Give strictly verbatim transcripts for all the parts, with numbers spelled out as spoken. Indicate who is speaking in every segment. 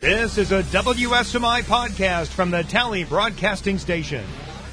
Speaker 1: This is a W S M I podcast from the Tally Broadcasting Station.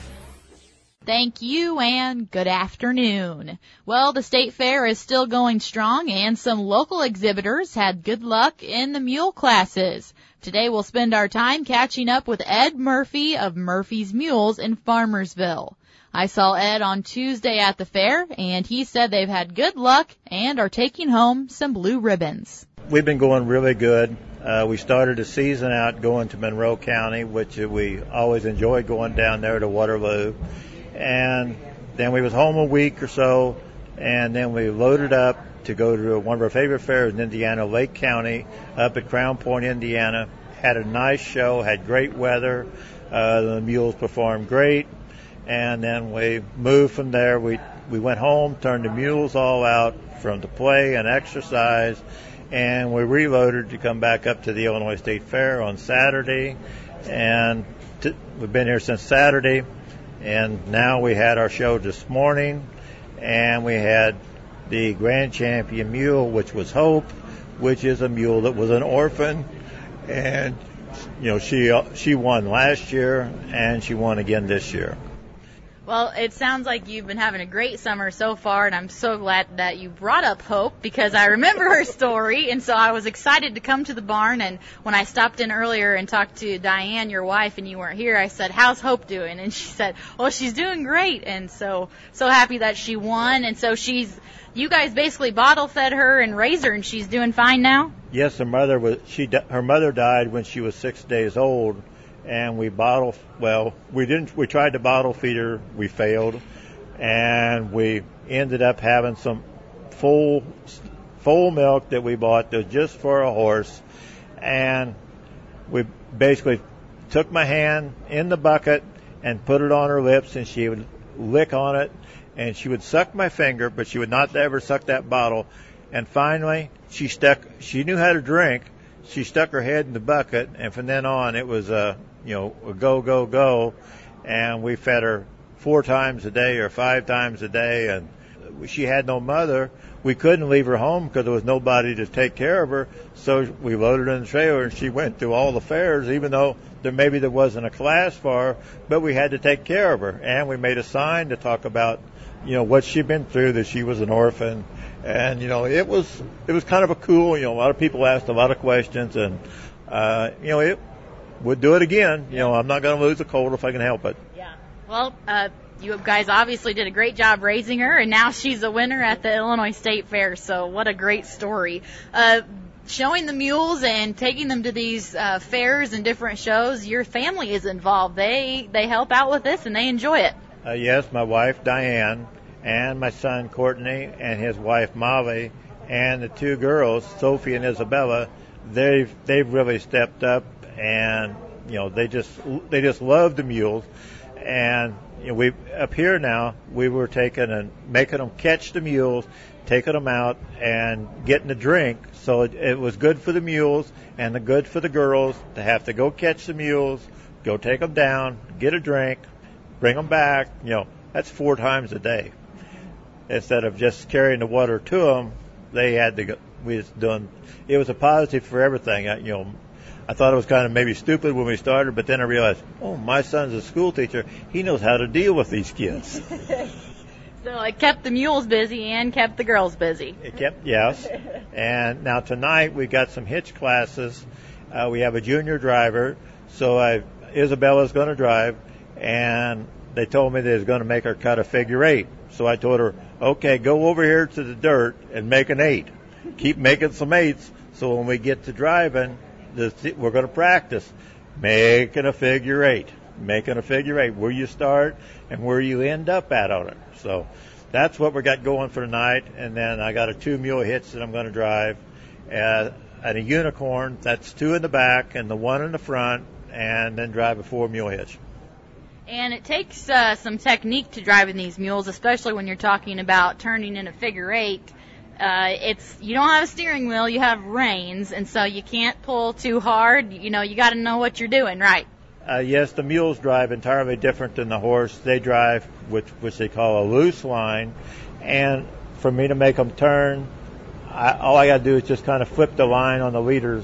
Speaker 2: Thank you and good afternoon. Well, the state fair is still going strong and some local exhibitors had good luck in the mule classes. Today we'll spend our time catching up with Ed Murphy of Murphy's Mules in Farmersville. I saw Ed on Tuesday at the fair and he said they've had good luck and are taking home some blue ribbons.
Speaker 3: We've been going really good. Uh, we started the season out going to Monroe County, which we always enjoyed going down there to Waterloo. And then we was home a week or so, and then we loaded up to go to one of our favorite fairs in Indiana, Lake County, up at Crown Point, Indiana. Had a nice show, had great weather. Uh, the mules performed great. And then we moved from there. We, we went home, turned the mules all out from the play and exercise, and we reloaded to come back up to the Illinois State Fair on Saturday. And t- we've been here since Saturday. And now we had our show this morning, and we had the grand champion mule, which was Hope, which is a mule that was an orphan. And, you know, she she won last year, and she won again this year.
Speaker 2: Well, it sounds like you've been having a great summer so far, and I'm so glad that you brought up Hope because I remember her story, and so I was excited to come to the barn. And when I stopped in earlier and talked to Diane, your wife, and you weren't here, I said, "How's Hope doing?" And she said, "Well, she's doing great." And so, so happy that she won. And so she's, you guys basically bottle fed her and raised her, and she's doing fine now.
Speaker 3: Yes, her mother was. She her mother died when she was six days old. And we bottle, well, we didn't, we tried to bottle feed her, we failed, and we ended up having some full, full milk that we bought that was just for a horse, and we basically took my hand in the bucket and put it on her lips, and she would lick on it, and she would suck my finger, but she would not ever suck that bottle, and finally, she stuck, she knew how to drink, she stuck her head in the bucket, and from then on, it was a, you know, a go, go, go, and we fed her four times a day or five times a day, and she had no mother. We couldn't leave her home because there was nobody to take care of her, so we loaded her in the trailer, and she went through all the fairs, even though there maybe there wasn't a class for her, but we had to take care of her, and we made a sign to talk about, you know, what she'd been through, that she was an orphan, and, you know, it was, it was kind of a cool, you know, a lot of people asked a lot of questions, and, uh, you know, it, would do it again. You know, I'm not going to lose a colt if I can help it.
Speaker 2: Yeah. Well, uh, you guys obviously did a great job raising her, and now she's a winner at the Illinois State Fair. So what a great story. Uh, showing the mules and taking them to these uh, fairs and different shows, your family is involved. They they help out with this, and they enjoy it.
Speaker 3: Uh, yes, my wife, Diane, and my son, Courtney, and his wife, Molly, and the two girls, Sophie and Isabella, they've they've really stepped up. And, you know, they just, they just love the mules. And, you know, we, up here now, we were taking and making them catch the mules, taking them out and getting a drink. So it, it was good for the mules and the good for the girls to have to go catch the mules, go take them down, get a drink, bring them back. You know, that's four times a day. Instead of just carrying the water to them, they had to go, we was doing, it was a positive for everything. I, you know, I thought it was kind of maybe stupid when we started, but then I realized, oh, my son's a school teacher. He knows how to deal with these kids.
Speaker 2: So it kept the mules busy and kept the girls busy.
Speaker 3: It kept, yes. And now tonight we got some hitch classes. Uh, we have a junior driver, so I, Isabella's going to drive, and they told me they was going to make her cut a figure eight. So I told her, okay, go over here to the dirt and make an eight. Keep making some eights, so when we get to driving, we're going to practice making a figure eight, making a figure eight, where you start and where you end up at on it. So that's what we got going for tonight. And then I got a two mule hitch that I'm going to drive, uh, and a unicorn. That's two in the back and the one in the front, and then drive a four mule hitch.
Speaker 2: And it takes uh, some technique to driving these mules, especially when you're talking about turning in a figure eight. Uh, it's, you don't have a steering wheel, you have reins, and so you can't pull too hard. You know, you got to know what you're doing, right?
Speaker 3: Uh, yes, the mules drive entirely different than the horse. They drive which which they call a loose line, and for me to make them turn, I, all I got to do is just kind of flip the line on the leaders,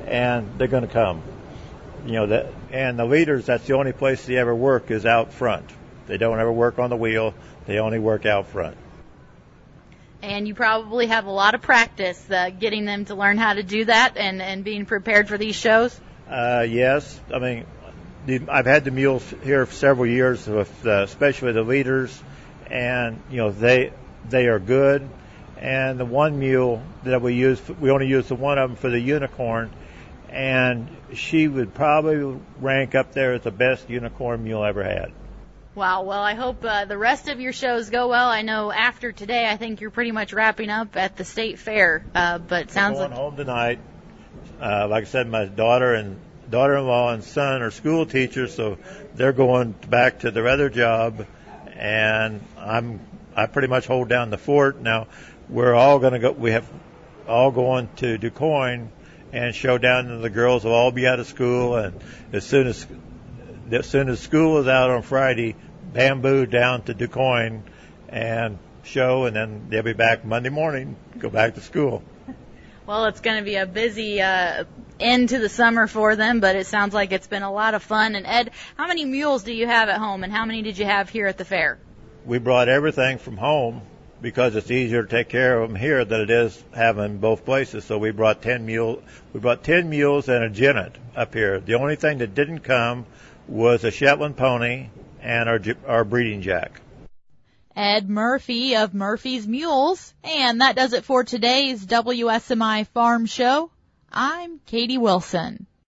Speaker 3: and they're going to come. You know that, and the leaders, that's the only place they ever work is out front. They don't ever work on the wheel. They only work out front.
Speaker 2: And you probably have a lot of practice uh, getting them to learn how to do that and, and being prepared for these shows?
Speaker 3: Uh, yes. I mean, the, I've had the mules here for several years, with, uh, especially the leaders, and, you know, they they are good. And the one mule that we use, we only use the one of them for the unicorn, and she would probably rank up there as the best unicorn mule ever had.
Speaker 2: Wow. Well, I hope uh, the rest of your shows go well. I know after today, I think you're pretty much wrapping up at the state fair. Uh, but it sounds
Speaker 3: I'm going
Speaker 2: like
Speaker 3: home tonight. Uh, like I said, my daughter and daughter-in-law and son are school teachers, so they're going back to their other job, and I'm I pretty much hold down the fort now. We're all going to go. We have all going to DuQuoin and show down to the girls will all be out of school, and as soon as as soon as school is out on Friday, bamboo down to DuQuoin and show, and then they'll be back Monday morning, go back to school.
Speaker 2: Well, it's going to be a busy uh, end to the summer for them, but it sounds like it's been a lot of fun. And Ed, how many mules do you have at home, and how many did you have here at the fair?
Speaker 3: We brought everything from home because it's easier to take care of them here than it is having both places. So we brought ten mule, we brought ten mules and a jennet up here. The only thing that didn't come was a Shetland pony and our our breeding jack.
Speaker 2: Ed Murphy of Murphy's Mules. And that does it for today's W S M I Farm Show. I'm Katie Wilson.